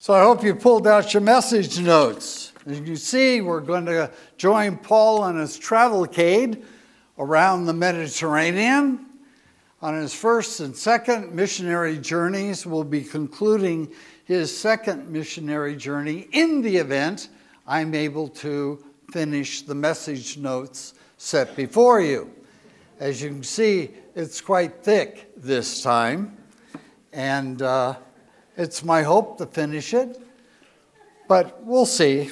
So I hope you pulled out your message notes. As you see, we're going to join Paul on his travelcade around the Mediterranean. On his first and second missionary journeys, we'll be concluding his second missionary journey in the event I'm able to finish the message notes set before you. As you can see, it's quite thick this time, and it's my hope to finish it, but we'll see.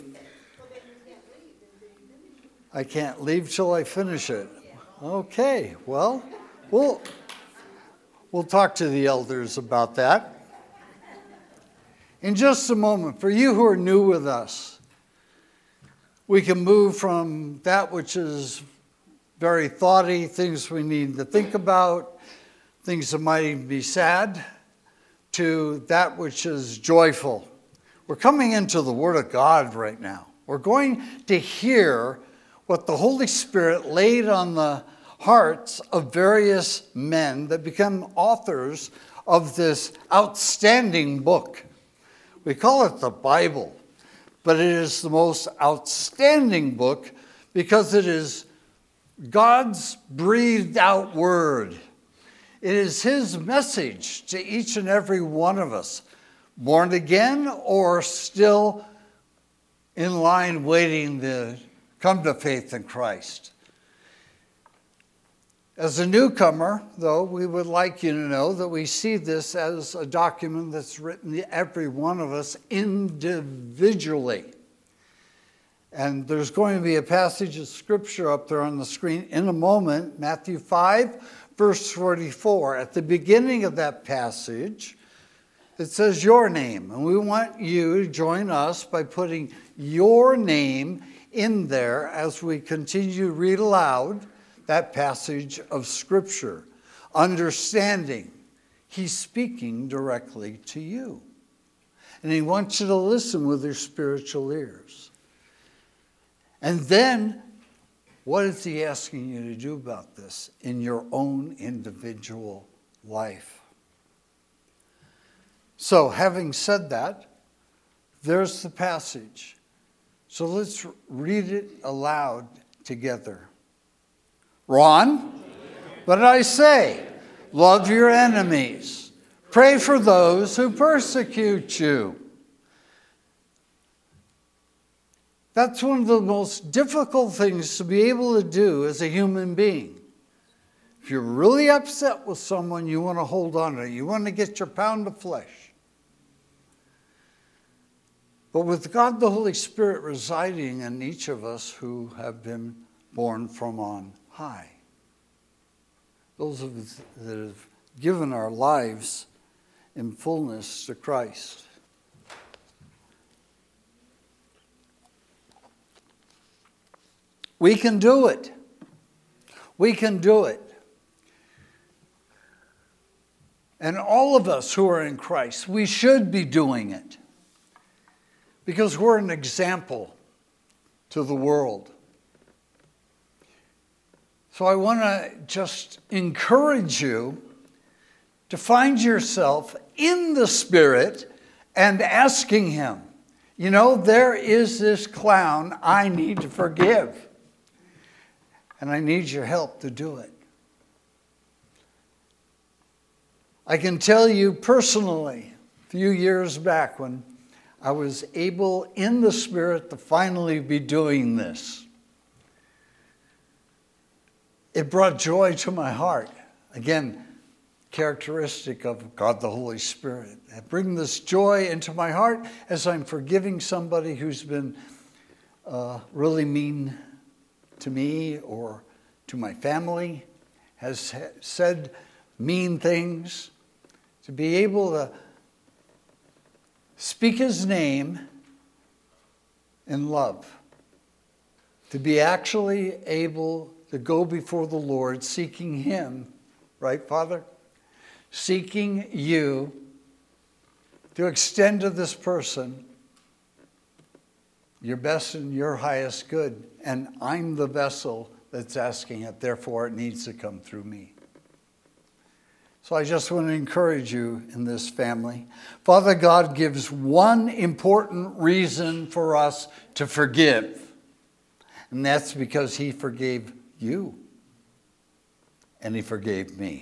I can't leave till I finish it. Okay, well, we'll talk to the elders about that. In just a moment, for you who are new with us, we can move from that which is very thoughty, things we need to think about, things that might even be sad, to that which is joyful. We're coming into the Word of God right now. We're going to hear what the Holy Spirit laid on the hearts of various men that become authors of this outstanding book. We call it the Bible, but it is the most outstanding book because it is God's breathed out word. It is his message to each and every one of us, born again or still in line waiting to come to faith in Christ. As a newcomer, though, we would like you to know that we see this as a document that's written to every one of us individually. And there's going to be a passage of scripture up there on the screen in a moment, Matthew 5, verse 44. At the beginning of that passage, it says your name. And we want you to join us by putting your name in there as we continue to read aloud that passage of scripture. Understanding, he's speaking directly to you. And he wants you to listen with your spiritual ears. And then, what is he asking you to do about this in your own individual life? So, having said that, there's the passage. So let's read it aloud together. Ron, but I say, love your enemies. Pray for those who persecute you. That's one of the most difficult things to be able to do as a human being. If you're really upset with someone, you want to hold on to it. You want to get your pound of flesh. But with God the Holy Spirit residing in each of us who have been born from on high, those of us that have given our lives in fullness to Christ, we can do it. We can do it. And all of us who are in Christ, we should be doing it. Because we're an example to the world. So I want to just encourage you to find yourself in the Spirit and asking him, you know, there is this clown I need to forgive. And I need your help to do it. I can tell you personally, a few years back when I was able in the Spirit to finally be doing this, it brought joy to my heart. Again, characteristic of God the Holy Spirit. I bring this joy into my heart as I'm forgiving somebody who's been really mean to me or to my family, has said mean things, to be able to speak his name in love, to be actually able to go before the Lord seeking him, right, Father? Seeking you to extend to this person your best and your highest good. And I'm the vessel that's asking it, therefore it needs to come through me. So I just want to encourage you in this family. Father God gives one important reason for us to forgive. And that's because he forgave you. And he forgave me.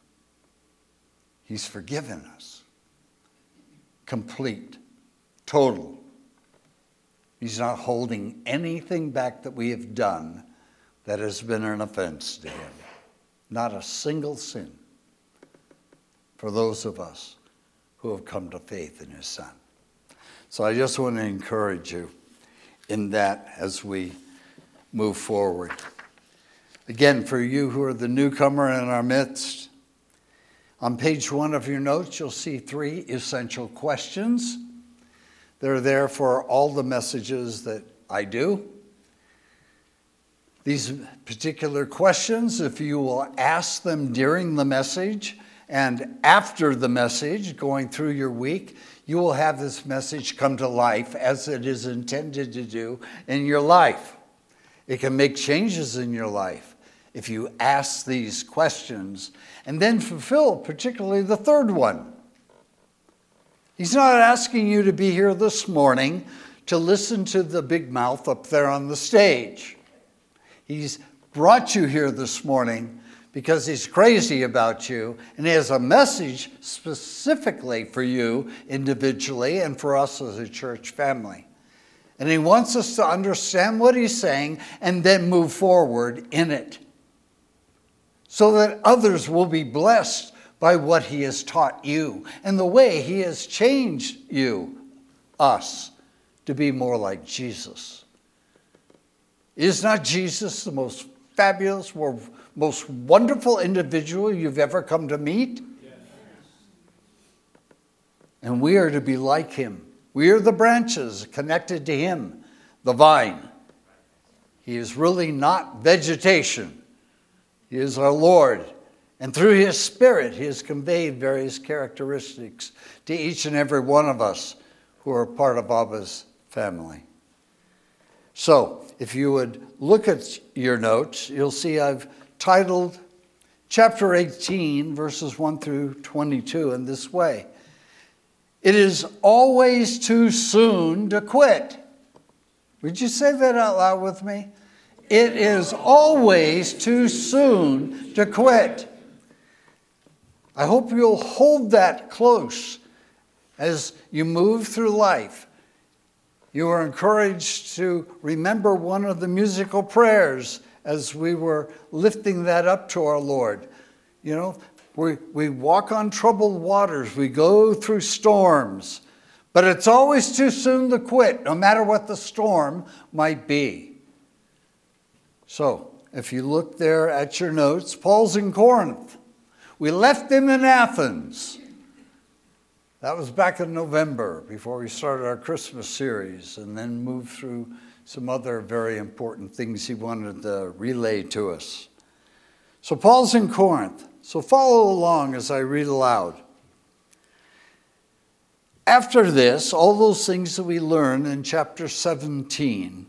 He's forgiven us. Complete. Total. He's not holding anything back that we have done that has been an offense to him. Not a single sin for those of us who have come to faith in his Son. So I just want to encourage you in that as we move forward. Again, for you who are the newcomer in our midst, on page 1 of your notes, you'll see 3 essential questions. They're there for all the messages that I do. These particular questions, if you will ask them during the message and after the message, going through your week, you will have this message come to life as it is intended to do in your life. It can make changes in your life if you ask these questions and then fulfill particularly the third one. He's not asking you to be here this morning to listen to the big mouth up there on the stage. He's brought you here this morning because he's crazy about you, and he has a message specifically for you individually and for us as a church family. And he wants us to understand what he's saying and then move forward in it so that others will be blessed by what he has taught you and the way he has changed you, us, to be more like Jesus. Is not Jesus the most fabulous, most wonderful individual you've ever come to meet? Yes. And we are to be like him. We are the branches connected to him, the vine. He is really not vegetation. He is our Lord. And through his Spirit, he has conveyed various characteristics to each and every one of us who are part of Abba's family. So, if you would look at your notes, you'll see I've titled chapter 18, verses 1 through 22 in this way. It is always too soon to quit. Would you say that out loud with me? It is always too soon to quit. I hope you'll hold that close as you move through life. You are encouraged to remember one of the musical prayers as we were lifting that up to our Lord. You know, we walk on troubled waters. We go through storms. But it's always too soon to quit, no matter what the storm might be. So, if you look there at your notes, Paul's in Corinth. We left him in Athens. That was back in November before we started our Christmas series and then moved through some other very important things he wanted to relay to us. So Paul's in Corinth. So follow along as I read aloud. After this, all those things that we learn in chapter 17.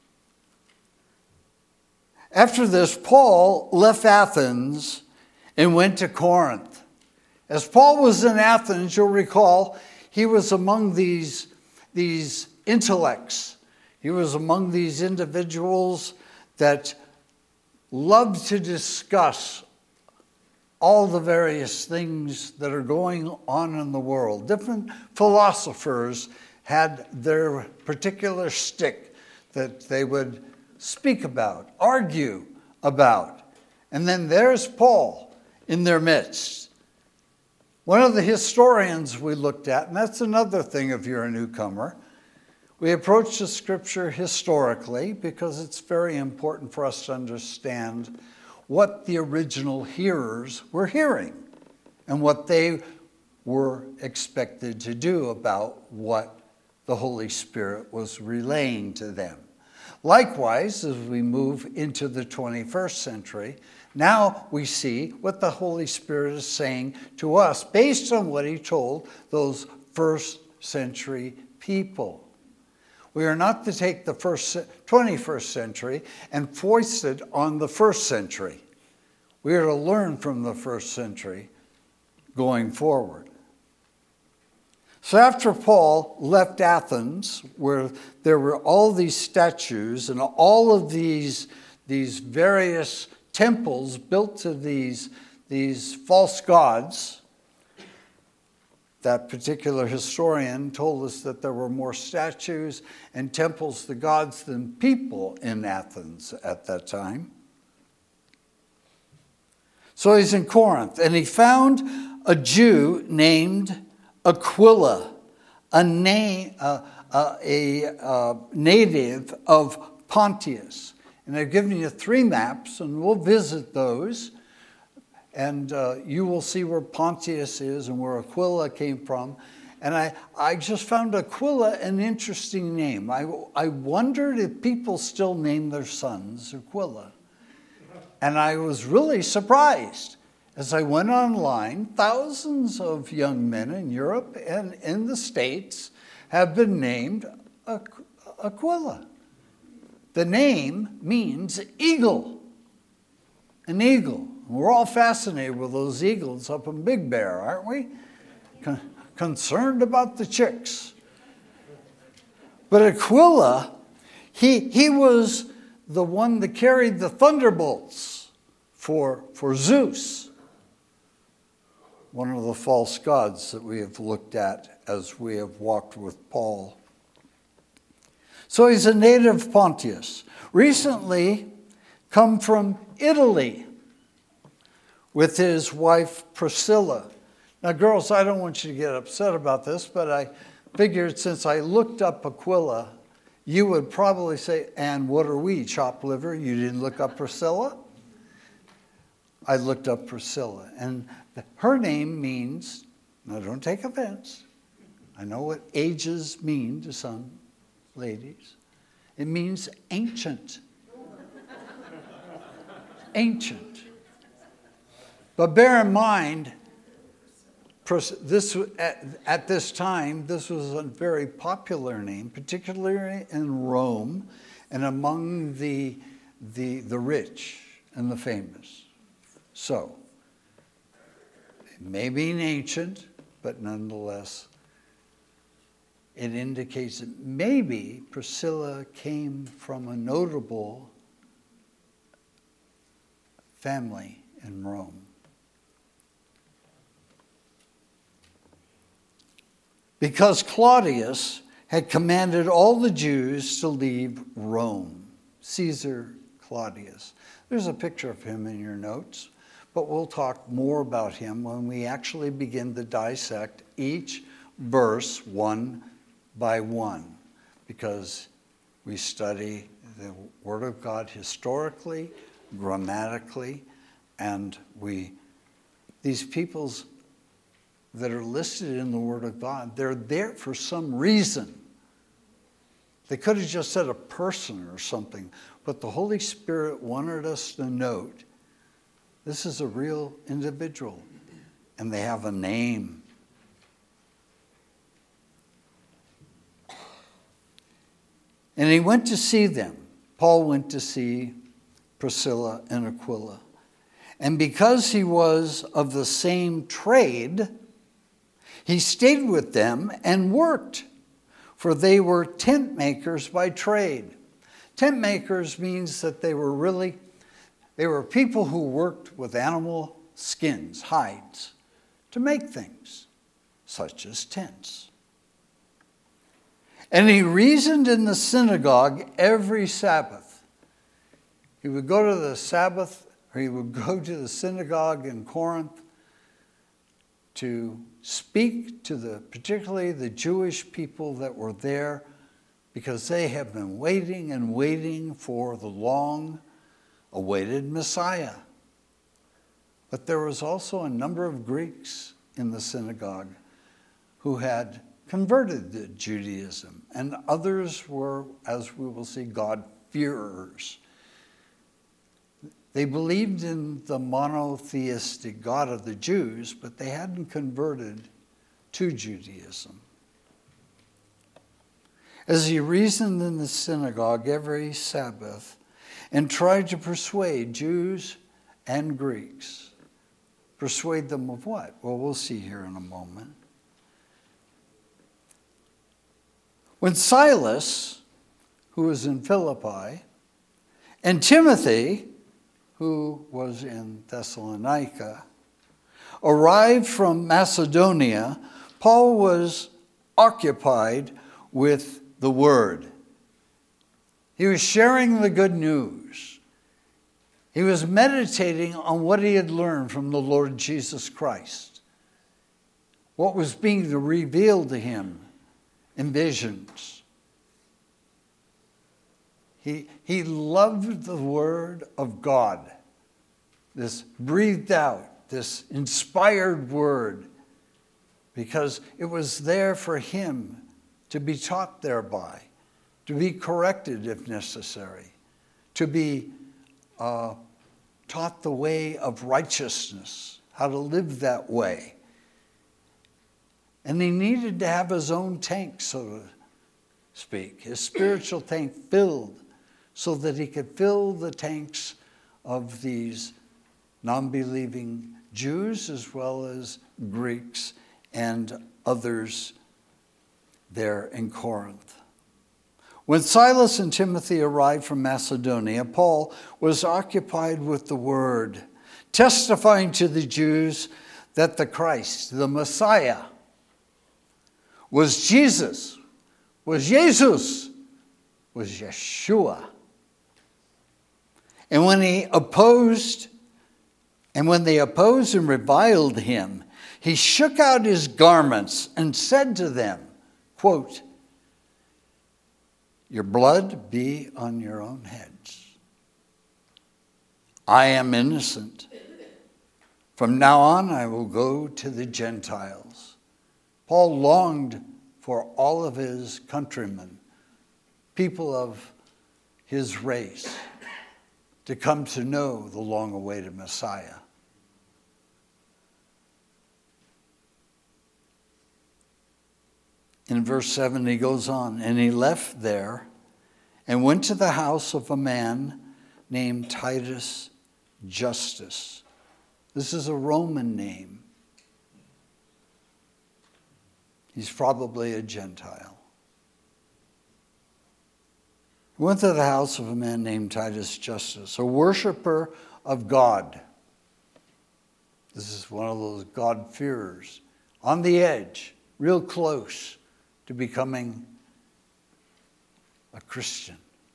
After this, Paul left Athens and went to Corinth. As Paul was in Athens, you'll recall, he was among these intellects. He was among these individuals that loved to discuss all the various things that are going on in the world. Different philosophers had their particular stick that they would speak about, argue about. And then there's Paul in their midst. One of the historians we looked at, and that's another thing if you're a newcomer, we approach the scripture historically because it's very important for us to understand what the original hearers were hearing and what they were expected to do about what the Holy Spirit was relaying to them. Likewise, as we move into the 21st century, now we see what the Holy Spirit is saying to us based on what he told those first century people. We are not to take the 21st century and foist it on the first century. We are to learn from the first century going forward. So after Paul left Athens, where there were all these statues and all of these various temples built to these false gods, that particular historian told us that there were more statues and temples to gods than people in Athens at that time. So he's in Corinth, and he found a Jew named Aquila, a native of Pontus. And I've given you 3 maps, and we'll visit those. And you will see where Pontus is and where Aquila came from. And I just found Aquila an interesting name. I wondered if people still name their sons Aquila. And I was really surprised. As I went online, thousands of young men in Europe and in the States have been named Aquila. The name means eagle, an eagle. We're all fascinated with those eagles up in Big Bear, aren't we? Concerned about the chicks. But Aquila, he was the one that carried the thunderbolts for Zeus, one of the false gods that we have looked at as we have walked with Paul. So he's a native of Pontus, recently come from Italy with his wife Priscilla. Now, girls, I don't want you to get upset about this, but I figured since I looked up Aquila, you would probably say, and what are we, chopped liver? You didn't look up Priscilla? I looked up Priscilla, and her name means, now don't take offense, I know what ages mean to some ladies. It means ancient. Ancient. But bear in mind, this at this time, this was a very popular name, particularly in Rome and among the rich and the famous. So, it may be ancient, but nonetheless, it indicates that maybe Priscilla came from a notable family in Rome. Because Claudius had commanded all the Jews to leave Rome. Caesar Claudius. There's a picture of him in your notes, but we'll talk more about him when we actually begin to dissect each verse one by one, because we study the Word of God historically, grammatically, and these peoples that are listed in the Word of God, they're there for some reason. They could have just said a person or something, but the Holy Spirit wanted us to note this is a real individual, and they have a name. And he went to see them. Paul went to see Priscilla and Aquila. And because he was of the same trade, he stayed with them and worked, for they were tent makers by trade. Tent makers means that they were people who worked with animal skins, hides, to make things, such as tents. And he reasoned in the synagogue every Sabbath. He would go to the Sabbath, or he would go to the synagogue in Corinth to speak to particularly the Jewish people that were there, because they have been waiting and waiting for the long-awaited Messiah. But there was also a number of Greeks in the synagogue who had converted to Judaism, and others were, as we will see, God-fearers. They believed in the monotheistic God of the Jews, but they hadn't converted to Judaism. As he reasoned in the synagogue every Sabbath and tried to persuade Jews and Greeks, Persuade them of what? Well, we'll see here in a moment. When Silas, who was in Philippi, and Timothy, who was in Thessalonica, arrived from Macedonia, Paul was occupied with the word. He was sharing the good news. He was meditating on what he had learned from the Lord Jesus Christ, what was being revealed to him in visions. He loved the word of God, this breathed out, this inspired word, because it was there for him to be taught thereby, to be corrected if necessary, to be taught the way of righteousness, how to live that way. And he needed to have his own tank, so to speak, his spiritual tank filled, so that he could fill the tanks of these non-believing Jews as well as Greeks and others there in Corinth. When Silas and Timothy arrived from Macedonia, Paul was occupied with the word, testifying to the Jews that the Christ, the Messiah, was Jesus, was Yeshua. And when they opposed and reviled him, he shook out his garments and said to them, quote, "Your blood be on your own heads. I am innocent. From now on, I will go to the Gentiles." Paul longed for all of his countrymen, people of his race, to come to know the long-awaited Messiah. In verse 7, he goes on, "And he left there and went to the house of a man named Titus Justus." This is a Roman name. He's probably a Gentile. He went to the house of a man named Titus Justus, a worshiper of God. This is one of those God-fearers, on the edge, real close to becoming a Christian.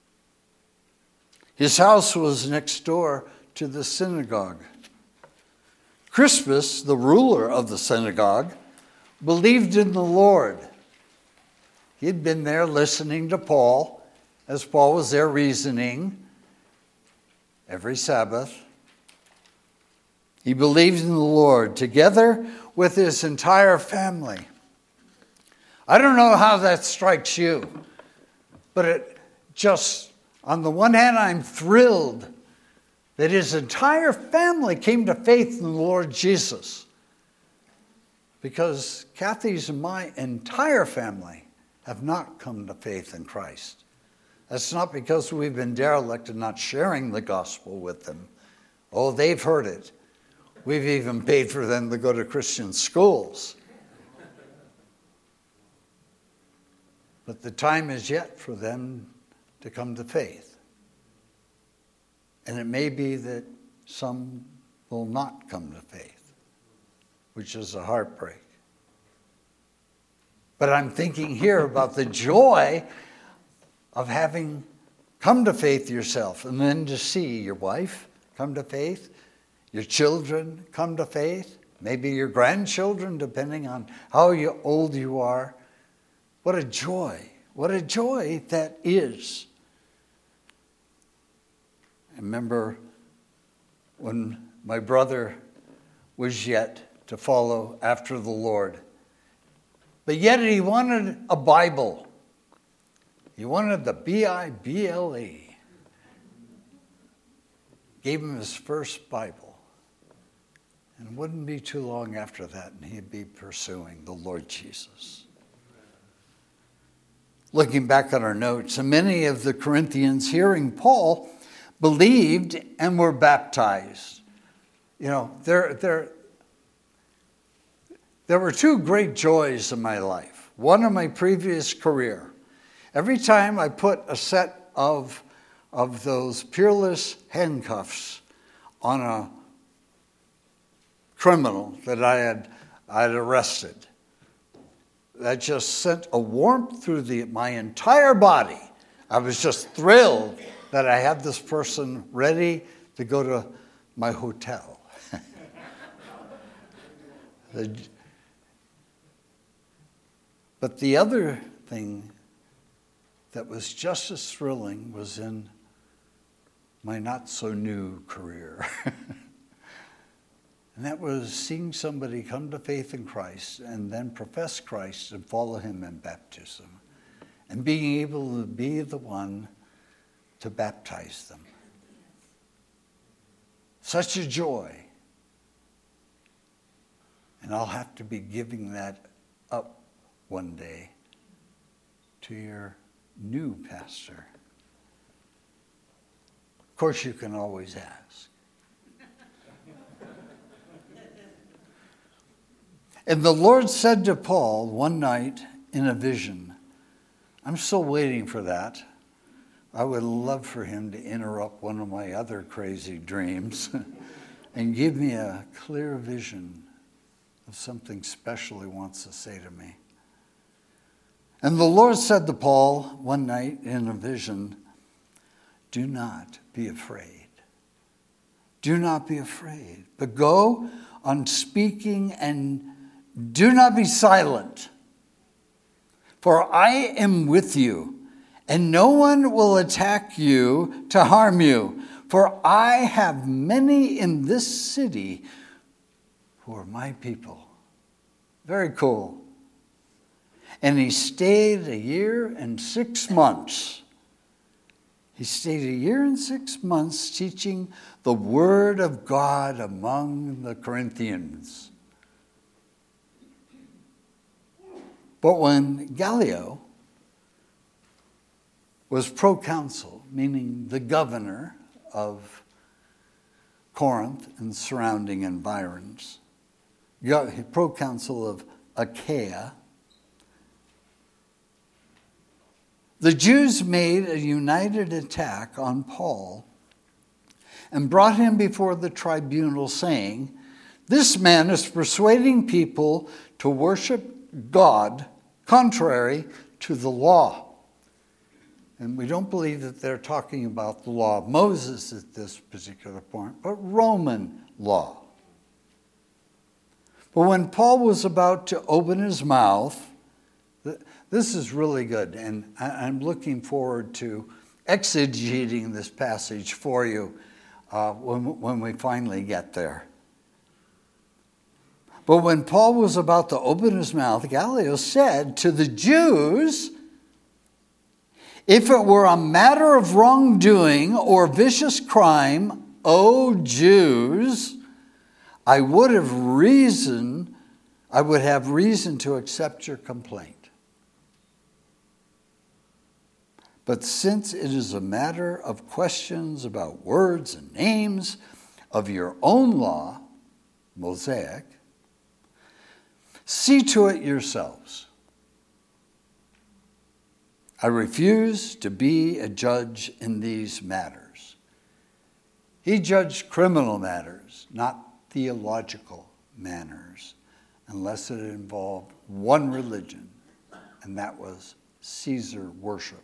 His house was next door to the synagogue. Crispus, the ruler of the synagogue, believed in the Lord. He'd been there listening to Paul as Paul was there reasoning every Sabbath. He believed in the Lord together with his entire family. I don't know how that strikes you, but it just, on the one hand, I'm thrilled that his entire family came to faith in the Lord Jesus. Because Kathy's and my entire family have not come to faith in Christ. That's not because we've been derelict in not sharing the gospel with them. Oh, they've heard it. We've even paid for them to go to Christian schools. But the time is yet for them to come to faith. And it may be that some will not come to faith, which is a heartbreak. But I'm thinking here about the joy of having come to faith yourself, and then to see your wife come to faith, your children come to faith, maybe your grandchildren, depending on how old you are. What a joy that is. I remember when my brother was yet to follow after the Lord. But yet he wanted a Bible. He wanted the Bible. Gave him his first Bible. And it wouldn't be too long after that, and he'd be pursuing the Lord Jesus. Looking back at our notes, and many of the Corinthians hearing Paul believed and were baptized. You know, There were two great joys in my life. One in my previous career. Every time I put a set of those Peerless handcuffs on a criminal that I'd arrested, that just sent a warmth through my entire body. I was just thrilled that I had this person ready to go to my hotel. But the other thing that was just as thrilling was in my not-so-new career. And that was seeing somebody come to faith in Christ and then profess Christ and follow him in baptism. And being able to be the one to baptize them. Such a joy. And I'll have to be giving that up one day to your new pastor. Of course, you can always ask. And the Lord said to Paul one night in a vision, I'm still waiting for that. I would love for him to interrupt one of my other crazy dreams and give me a clear vision of something special he wants to say to me. And the Lord said to Paul one night in a vision, do not be afraid. Do not be afraid, but go on speaking and do not be silent. For I am with you, and no one will attack you to harm you. For I have many in this city who are my people. Very cool. And he stayed 1 year and 6 months. He stayed 1 year and 6 months teaching the word of God among the Corinthians. But when Gallio was proconsul, meaning the governor of Corinth and surrounding environs, proconsul of Achaia, the Jews made a united attack on Paul and brought him before the tribunal, saying, this man is persuading people to worship God contrary to the law. And we don't believe that they're talking about the law of Moses at this particular point, but Roman law. But when Paul was about to open his mouth, this is really good, and I'm looking forward to exegeting this passage for you when we finally get there. But when Paul was about to open his mouth, Gallio said to the Jews, if it were a matter of wrongdoing or vicious crime, O Jews, I would have reason to accept your complaint. But since it is a matter of questions about words and names of your own law, Mosaic, see to it yourselves. I refuse to be a judge in these matters. He judged criminal matters, not theological matters, unless it involved one religion, and that was Caesar worship.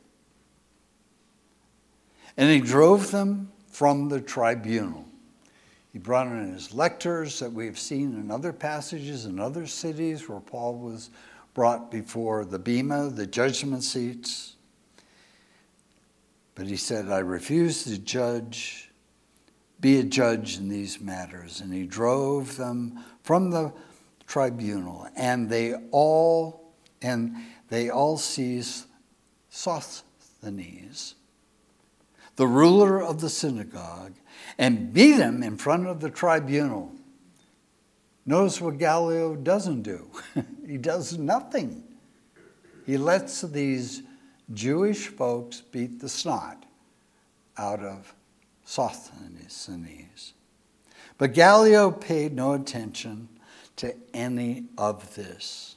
And he drove them from the tribunal. He brought in his lectors that we've seen in other passages in other cities where Paul was brought before the bema, the judgment seats. But he said, I refuse to be a judge in these matters. And he drove them from the tribunal. And they all seized Sosthenes, the ruler of the synagogue, and beat him in front of the tribunal. Notice what Gallio doesn't do. He does nothing. He lets these Jewish folks beat the snot out of Sosthenes. But Gallio paid no attention to any of this.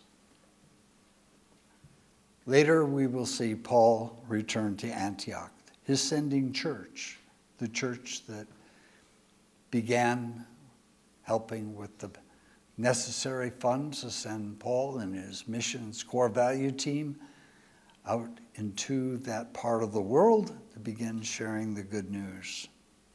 Later, we will see Paul return to Antioch, his sending church, the church that began helping with the necessary funds to send Paul and his missions core value team out into that part of the world to begin sharing the good news.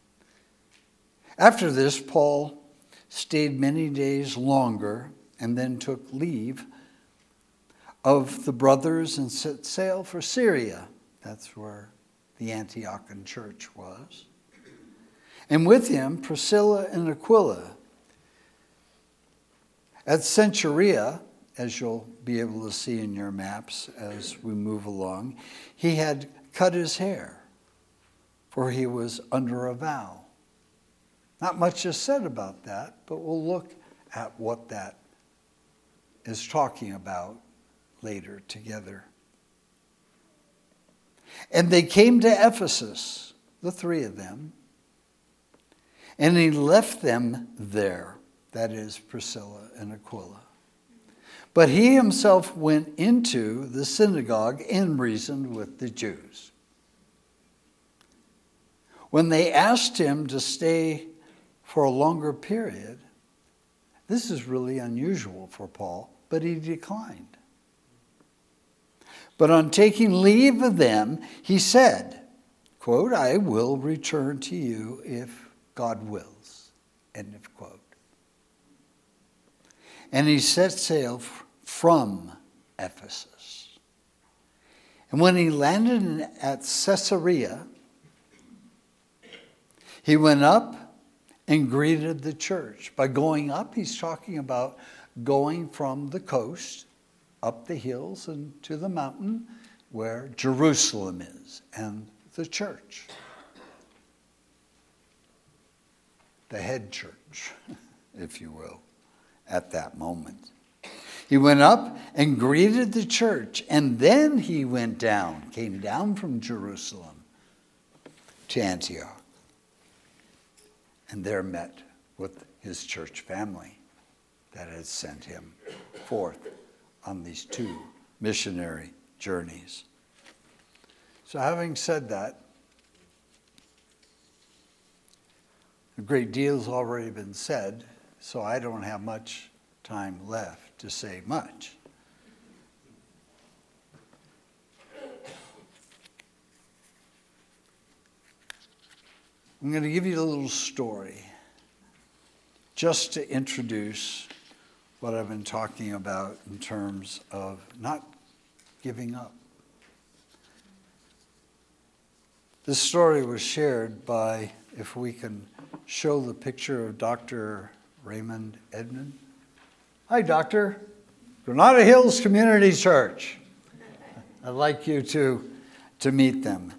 After this, Paul stayed many days longer and then took leave of the brothers and set sail for Syria. That's where the Antiochian church was. And with him, Priscilla and Aquila. At Cenchrea, as you'll be able to see in your maps as we move along, he had cut his hair, for he was under a vow. Not much is said about that, but we'll look at what that is talking about later together. And they came to Ephesus, the three of them, and he left them there, that is Priscilla and Aquila. But he himself went into the synagogue and reasoned with the Jews. When they asked him to stay for a longer period, this is really unusual for Paul, but he declined. But on taking leave of them, he said, quote, "I will return to you if God wills," end of quote. And he set sail from Ephesus. And when he landed at Caesarea, he went up and greeted the church. By going up, he's talking about going from the coast up the hills and to the mountain where Jerusalem is and the church. The head church, if you will, at that moment. He went up and greeted the church, and then he came down from Jerusalem to Antioch, and there met with his church family that had sent him forth on these 2 missionary journeys. So having said that, a great deal has already been said, so I don't have much time left to say much. I'm going to give you a little story just to introduce what I've been talking about in terms of not giving up. This story was shared by, if we can show the picture of Dr. Raymond Edmond. Hi, Doctor. Granada Hills Community Church. I'd like you to meet them.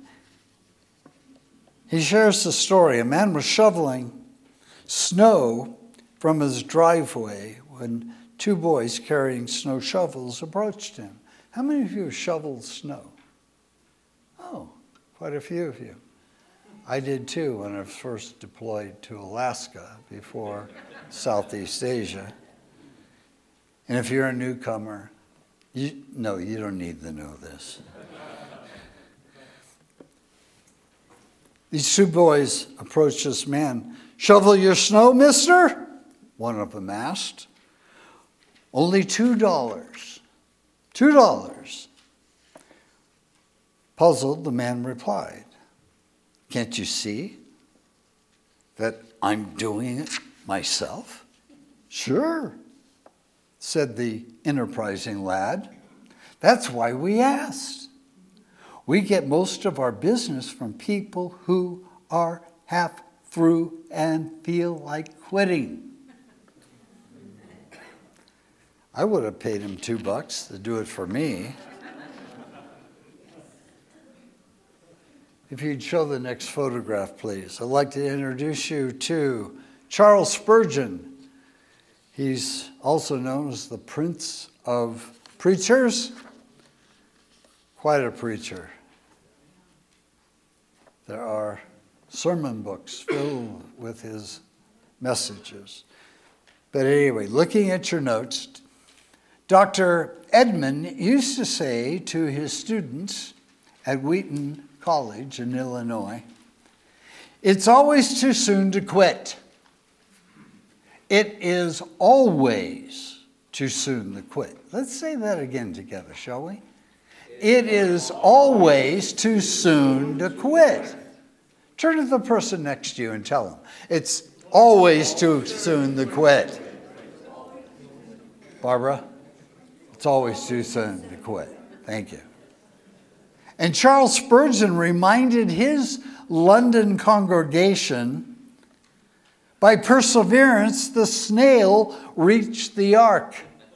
He shares the story. A man was shoveling snow from his driveway when 2 boys carrying snow shovels approached him. How many of you have shoveled snow? Oh, quite a few of you. I did too when I first deployed to Alaska before Southeast Asia. And if you're a newcomer, you don't need to know this. These 2 boys approached this man. "Shovel your snow, mister?" one of them asked. "Only $2. $2. Puzzled, the man replied, "Can't you see that I'm doing it myself?" "Sure," said the enterprising lad. "That's why we asked. We get most of our business from people who are half through and feel like quitting." I would have paid him $2 to do it for me. If you'd show the next photograph, please. I'd like to introduce you to Charles Spurgeon. He's also known as the Prince of Preachers. Quite a preacher. There are sermon books filled with his messages. But anyway, looking at your notes, Dr. Edmond used to say to his students at Wheaton College in Illinois, "It's always too soon to quit." It is always too soon to quit. Let's say that again together, shall we? It is always too soon to quit. Turn to the person next to you and tell them, it's always too soon to quit. Barbara, it's always too soon to quit. Thank you. And Charles Spurgeon reminded his London congregation, by perseverance, the snail reached the ark.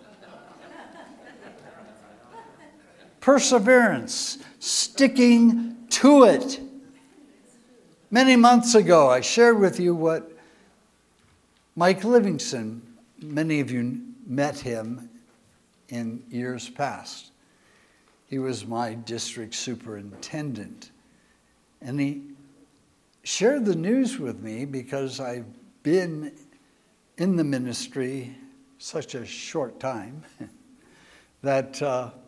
Perseverance, sticking to it. Many months ago, I shared with you what Mike Livingston, many of you met him in years past. He was my district superintendent. And he shared the news with me because I've been in the ministry such a short time that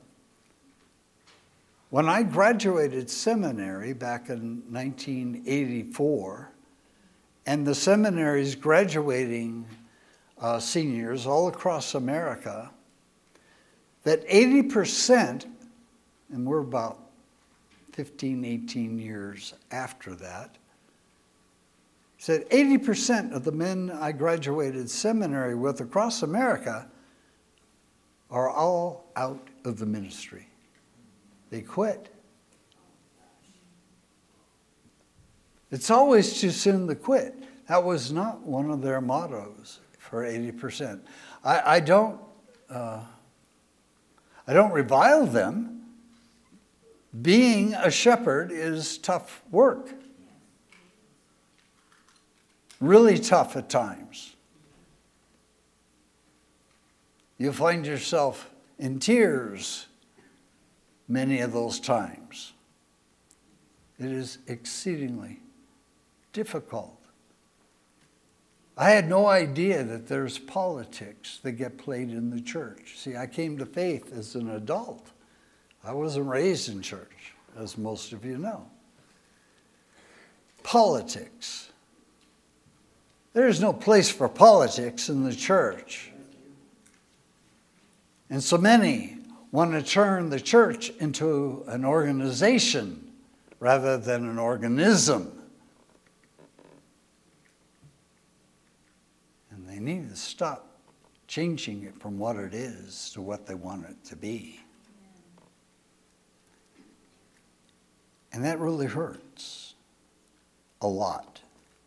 when I graduated seminary back in 1984, and the seminary's graduating seniors all across America, that 80%, and we're about 15, 18 years after that, said 80% of the men I graduated seminary with across America are all out of the ministry. They quit. It's always too soon to quit. That was not one of their mottos for 80%. I don't revile them. Being a shepherd is tough work. Really tough at times. You find yourself in tears many of those times. It is exceedingly difficult. I had no idea that there's politics that get played in the church. See, I came to faith as an adult. I wasn't raised in church, as most of you know. Politics. There's no place for politics in the church. And so many want to turn the church into an organization rather than an organism. And they need to stop changing it from what it is to what they want it to be. And that really hurts a lot.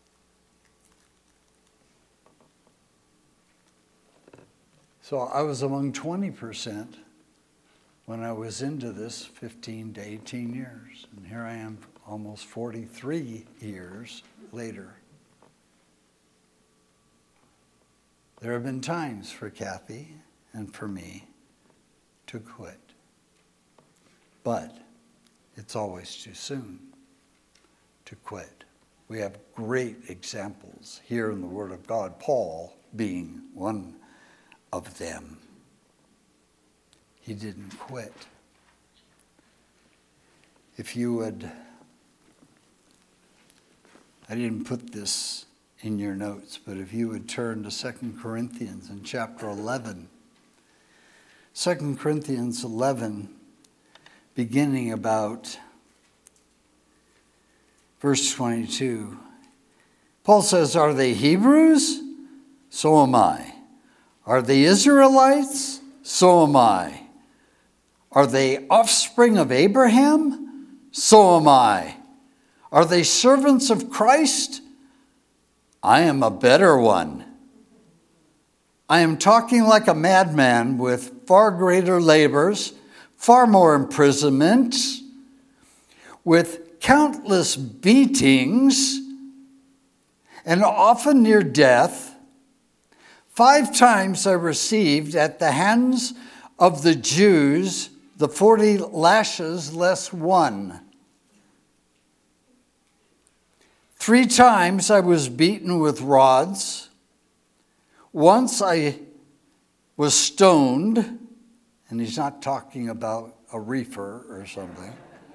So I was among 20% when I was into this 15 to 18 years. And here I am almost 43 years later. There have been times for Kathy and for me to quit. But it's always too soon to quit. We have great examples here in the Word of God, Paul being one of them. He didn't quit. If you would, I didn't put this in your notes, but if you would turn to 2 Corinthians in chapter 11. 2 Corinthians 11, beginning about verse 22. Paul says, "Are they Hebrews? So am I. Are they Israelites? So am I. Are they offspring of Abraham? So am I. Are they servants of Christ? I am a better one. I am talking like a madman with far greater labors, far more imprisonments, with countless beatings, and often near death. 5 times I received at the hands of the Jews the 40 lashes less one. 3 times I was beaten with rods. Once I was stoned, and he's not talking about a reefer or something.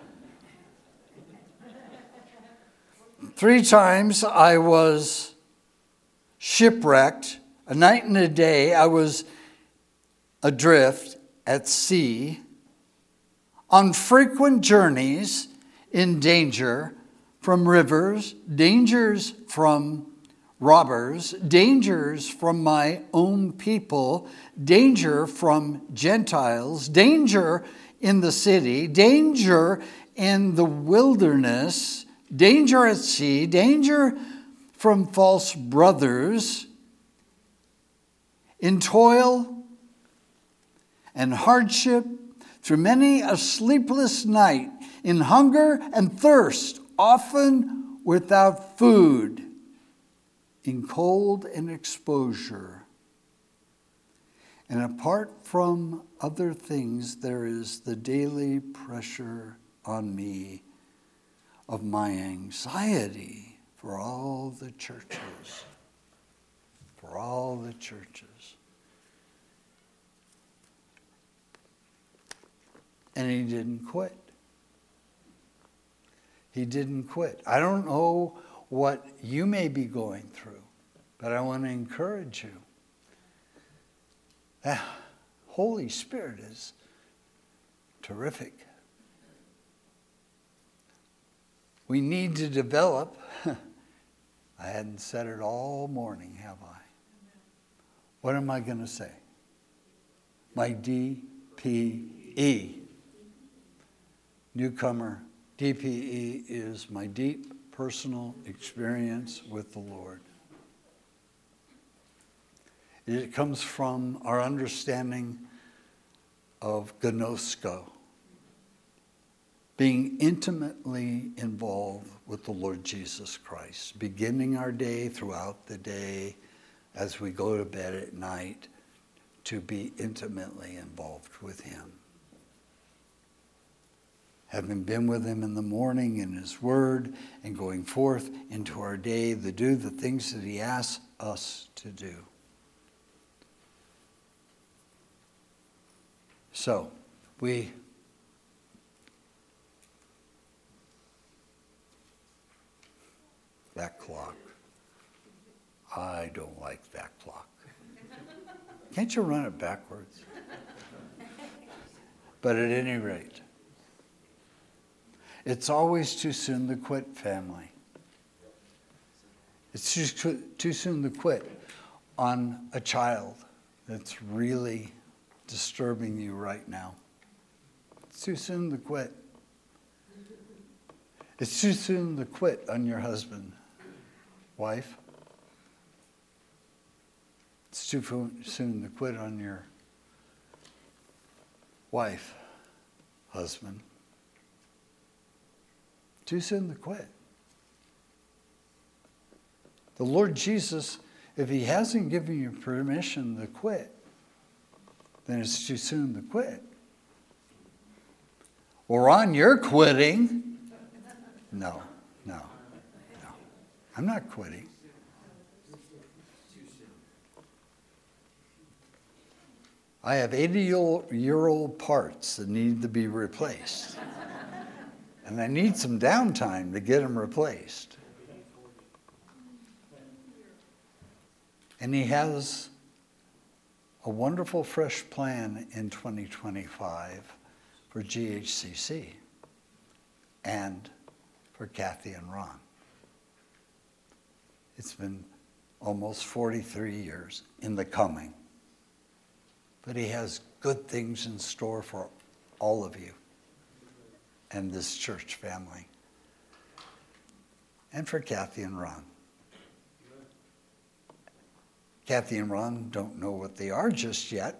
3 times I was shipwrecked. A night and a day I was adrift at sea, on frequent journeys in danger from rivers, dangers from robbers, dangers from my own people, danger from Gentiles, danger in the city, danger in the wilderness, danger at sea, danger from false brothers, in toil and hardship, through many a sleepless night, in hunger and thirst, often without food, in cold and exposure. And apart from other things, there is the daily pressure on me of my anxiety for all the churches. For all the churches. And he didn't quit. He didn't quit. I don't know what you may be going through, but I want to encourage you. The Holy Spirit is terrific. We need to develop. I hadn't said it all morning, have I? What am I going to say? My DPE. Newcomer. DPE is my deep personal experience with the Lord. It comes from our understanding of gnosko, being intimately involved with the Lord Jesus Christ, beginning our day, throughout the day, as we go to bed at night, to be intimately involved with him. Having been with him in the morning in his word and going forth into our day to do the things that he asks us to do. So, that clock. I don't like that clock. Can't you run it backwards? But at any rate, it's always too soon to quit, family. It's too soon to quit on a child that's really disturbing you right now. It's too soon to quit. It's too soon to quit on your husband, wife. It's too soon to quit on your wife, husband. Too soon to quit. The Lord Jesus, if he hasn't given you permission to quit, then it's too soon to quit. Or Ron, you're quitting. No. I'm not quitting. I have 80-year-old parts that need to be replaced. And I need some downtime to get them replaced. And he has a wonderful fresh plan in 2025 for GHCC and for Kathy and Ron. It's been almost 43 years in the coming. But he has good things in store for all of you and this church family. And for Kathy and Ron. Kathy and Ron don't know what they are just yet.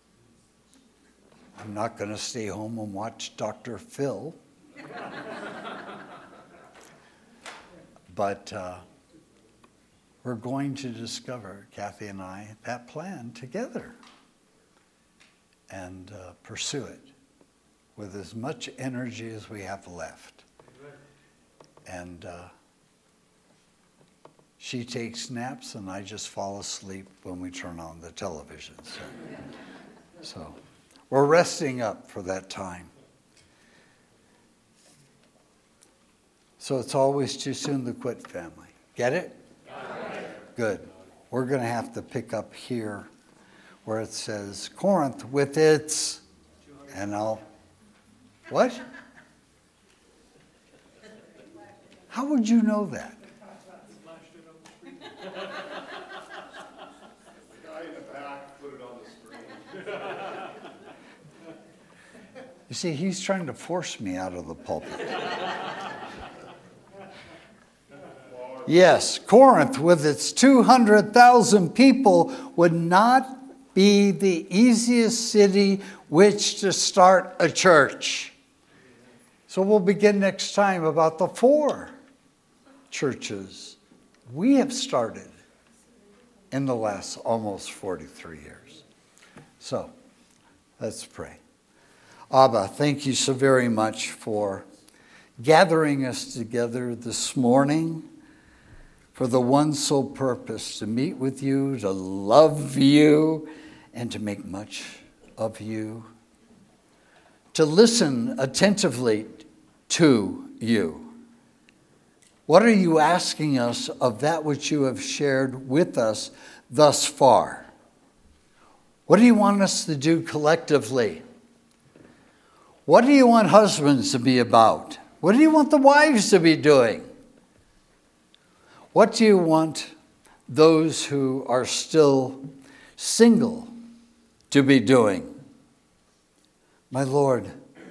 I'm not going to stay home and watch Dr. Phil. But we're going to discover, Kathy and I, that plan together and pursue it with as much energy as we have left. And She takes naps, and I just fall asleep when we turn on the television. So we're resting up for that time. So it's always too soon to quit, family. Get it? Good. We're going to have to pick up here where it says Corinth with its, and I'll, what? How would you know that? The guy in the back put it on the screen. You see, he's trying to force me out of the pulpit. Yes, Corinth with its 200,000 people would not be the easiest city which to start a church. So we'll begin next time about the 4 churches we have started in the last almost 43 years. So let's pray. Abba, thank you so very much for gathering us together this morning for the one sole purpose to meet with you, to love you, and to make much of you, to listen attentively to you. What are you asking us of that which you have shared with us thus far? What do you want us to do collectively? What do you want husbands to be about? What do you want the wives to be doing? What do you want those who are still single to be doing? My Lord,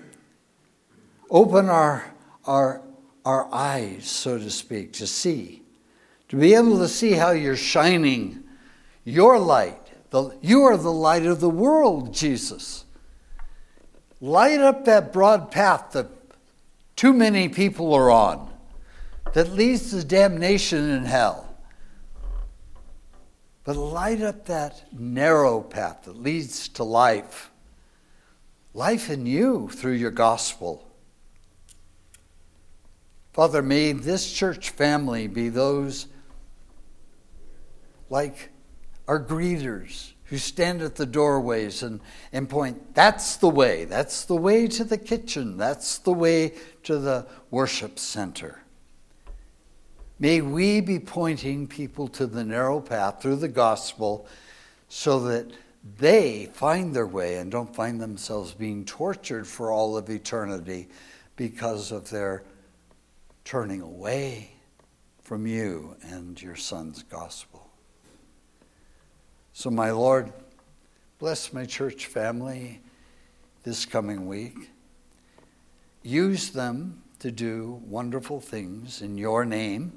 open our eyes, so to speak, to see, to be able to see how you're shining your light. You are the light of the world, Jesus. Light up that broad path that too many people are on, that leads to damnation in hell. But light up that narrow path that leads to life. Life in you through your gospel. Father, may this church family be those like our greeters who stand at the doorways and point, that's the way to the kitchen, that's the way to the worship center. May we be pointing people to the narrow path through the gospel so that they find their way and don't find themselves being tortured for all of eternity because of their turning away from you and your Son's gospel. So, my Lord, bless my church family this coming week. Use them to do wonderful things in your name.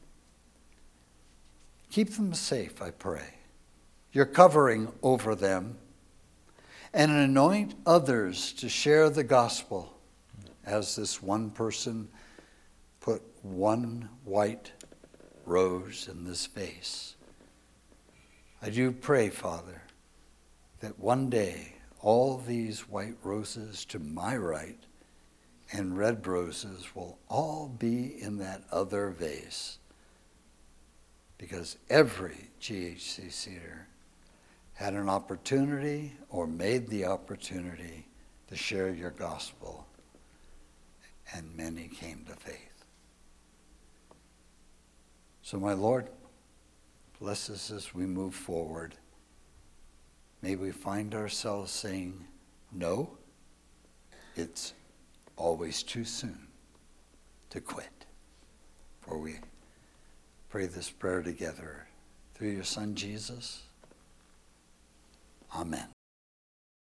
Keep them safe, I pray. Your covering over them. And anoint others to share the gospel as this one person put one white rose in this vase. I do pray, Father, that one day all these white roses to my right and red roses will all be in that other vase. Because every GHC Cedar had an opportunity or made the opportunity to share your gospel, and many came to faith. So, my Lord, bless us as we move forward. May we find ourselves saying, no, it's always too soon to quit. For we pray this prayer together through your Son, Jesus. Amen.